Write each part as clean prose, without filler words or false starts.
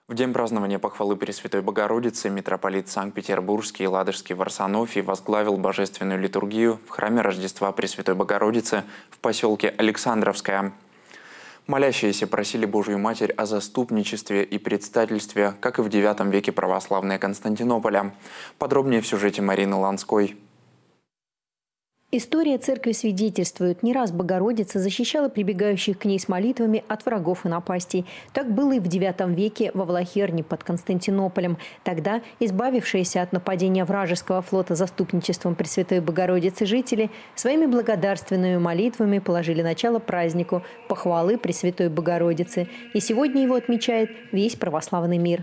В день празднования похвалы Пресвятой Богородицы митрополит Санкт-Петербургский и Ладожский Варсонофий возглавил божественную литургию в храме Рождества Пресвятой Богородицы в поселке Александровское. Молящиеся просили Божью Матерь о заступничестве и предстательстве, как и в IX веке православные Константинополя. Подробнее в сюжете Марины Ланской. История церкви свидетельствует, не раз Богородица защищала прибегающих к ней с молитвами от врагов и напастей. Так было и в IX веке во Влахерне под Константинополем. Тогда избавившиеся от нападения вражеского флота заступничеством Пресвятой Богородицы жители своими благодарственными молитвами положили начало празднику похвалы Пресвятой Богородицы. И сегодня его отмечает весь православный мир.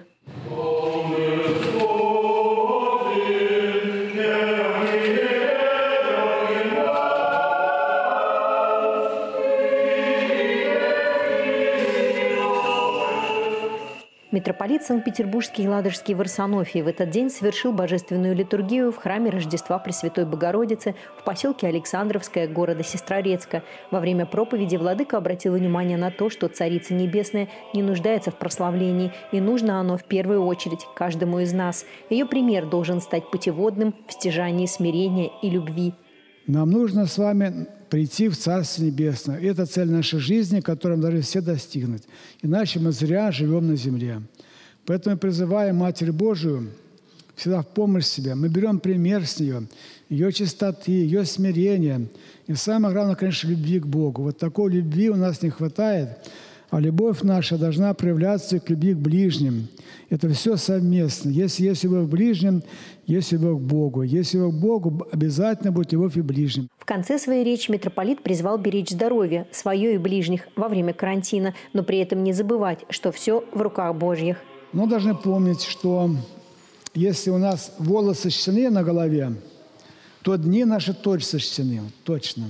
Митрополит Санкт-Петербургский и Ладожский Варсонофий в этот день совершил божественную литургию в храме Рождества Пресвятой Богородицы в поселке Александровское города Сестрорецка. Во время проповеди владыка обратил внимание на то, что Царица Небесная не нуждается в прославлении, и нужно оно в первую очередь каждому из нас. Ее пример должен стать путеводным в стяжании смирения и любви. Нам нужно с вами прийти в Царство Небесное. И это цель нашей жизни, которую мы должны все достигнуть. Иначе мы зря живем на земле. Поэтому призываем Матерь Божию всегда в помощь себе. Мы берем пример с нее, ее чистоты, ее смирения. И самое главное, конечно, любви к Богу. Вот такой любви у нас не хватает. А любовь наша должна проявляться к любви к ближним. Это все совместно. Если есть любовь к ближним, есть любовь к Богу. Если любовь к Богу, обязательно будет любовь и к ближним. В конце своей речи митрополит призвал беречь здоровье, свое и ближних во время карантина, но при этом не забывать, что все в руках Божьих. Но должны помнить, что если у нас волосы сочтены на голове, то дни наши точно сочтены. Точно.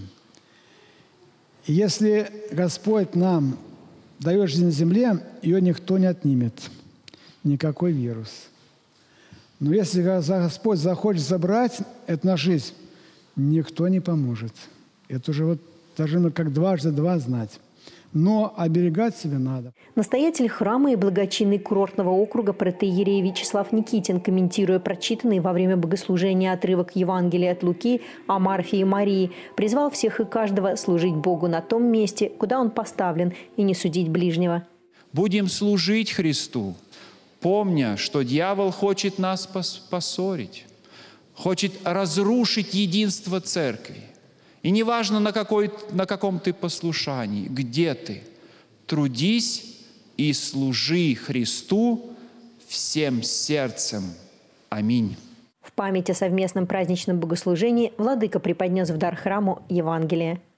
И если Господь нам дает жизнь на земле, ее никто не отнимет. Никакой вирус. Но если Господь захочет забрать эту нашу жизнь, никто не поможет. Это уже вот должны мы как дважды два знать. Но оберегать себя надо. Настоятель храма и благочинный курортного округа протоиерей Вячеслав Никитин, комментируя прочитанный во время богослужения отрывок Евангелия от Луки о Марфе и Марии, призвал всех и каждого служить Богу на том месте, куда Он поставлен, и не судить ближнего. Будем служить Христу, помня, что дьявол хочет нас поссорить, хочет разрушить единство церкви. И неважно, на каком ты послушании, где ты, трудись и служи Христу всем сердцем. Аминь. В память о совместном праздничном богослужении владыка преподнес в дар храму Евангелие.